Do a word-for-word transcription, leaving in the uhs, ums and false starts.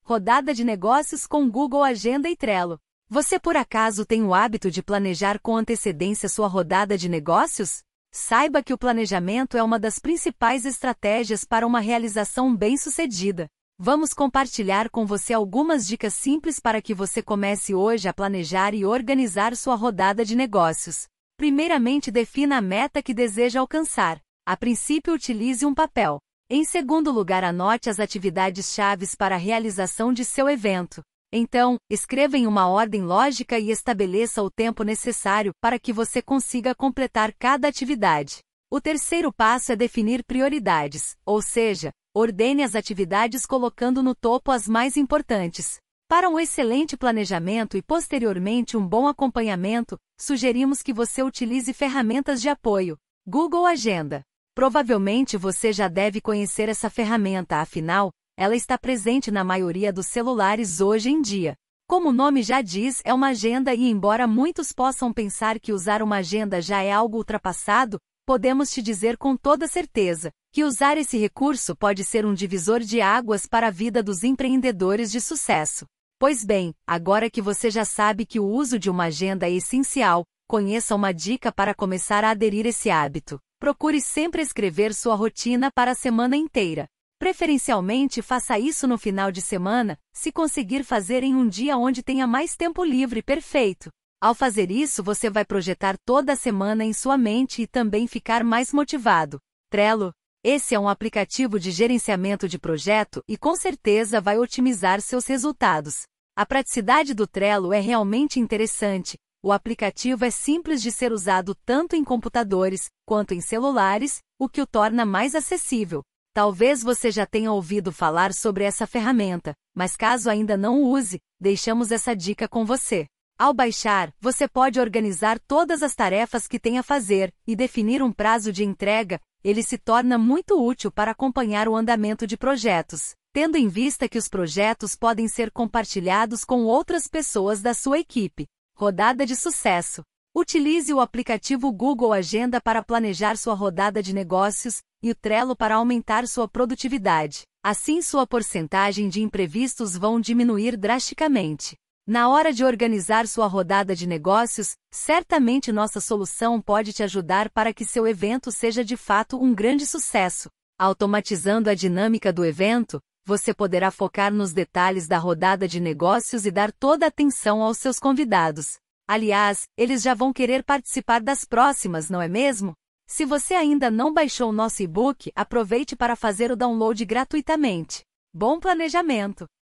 Rodada de negócios com Google Agenda e Trello. Você por acaso tem o hábito de planejar com antecedência sua rodada de negócios? Saiba que o planejamento é uma das principais estratégias para uma realização bem-sucedida. Vamos compartilhar com você algumas dicas simples para que você comece hoje a planejar e organizar sua rodada de negócios. Primeiramente, defina a meta que deseja alcançar. A princípio, utilize um papel. Em segundo lugar, anote as atividades-chave para a realização de seu evento. Então, escreva em uma ordem lógica e estabeleça o tempo necessário para que você consiga completar cada atividade. O terceiro passo é definir prioridades, ou seja, ordene as atividades colocando no topo as mais importantes. Para um excelente planejamento e posteriormente um bom acompanhamento, sugerimos que você utilize ferramentas de apoio. Google Agenda. Provavelmente você já deve conhecer essa ferramenta, afinal, ela está presente na maioria dos celulares hoje em dia. Como o nome já diz, é uma agenda e embora muitos possam pensar que usar uma agenda já é algo ultrapassado, podemos te dizer com toda certeza que usar esse recurso pode ser um divisor de águas para a vida dos empreendedores de sucesso. Pois bem, agora que você já sabe que o uso de uma agenda é essencial, conheça uma dica para começar a aderir esse hábito. Procure sempre escrever sua rotina para a semana inteira. Preferencialmente, faça isso no final de semana, se conseguir fazer em um dia onde tenha mais tempo livre, perfeito. Ao fazer isso, você vai projetar toda a semana em sua mente e também ficar mais motivado. Trello. Esse é um aplicativo de gerenciamento de projeto e com certeza vai otimizar seus resultados. A praticidade do Trello é realmente interessante. O aplicativo é simples de ser usado tanto em computadores quanto em celulares, o que o torna mais acessível. Talvez você já tenha ouvido falar sobre essa ferramenta, mas caso ainda não o use, deixamos essa dica com você. Ao baixar, você pode organizar todas as tarefas que tem a fazer e definir um prazo de entrega. Ele se torna muito útil para acompanhar o andamento de projetos, tendo em vista que os projetos podem ser compartilhados com outras pessoas da sua equipe. Rodada de sucesso. Utilize o aplicativo Google Agenda para planejar sua rodada de negócios e o Trello para aumentar sua produtividade. Assim, sua porcentagem de imprevistos vão diminuir drasticamente. Na hora de organizar sua rodada de negócios, certamente nossa solução pode te ajudar para que seu evento seja de fato um grande sucesso. Automatizando a dinâmica do evento, você poderá focar nos detalhes da rodada de negócios e dar toda a atenção aos seus convidados. Aliás, eles já vão querer participar das próximas, não é mesmo? Se você ainda não baixou o nosso e-book, aproveite para fazer o download gratuitamente. Bom planejamento!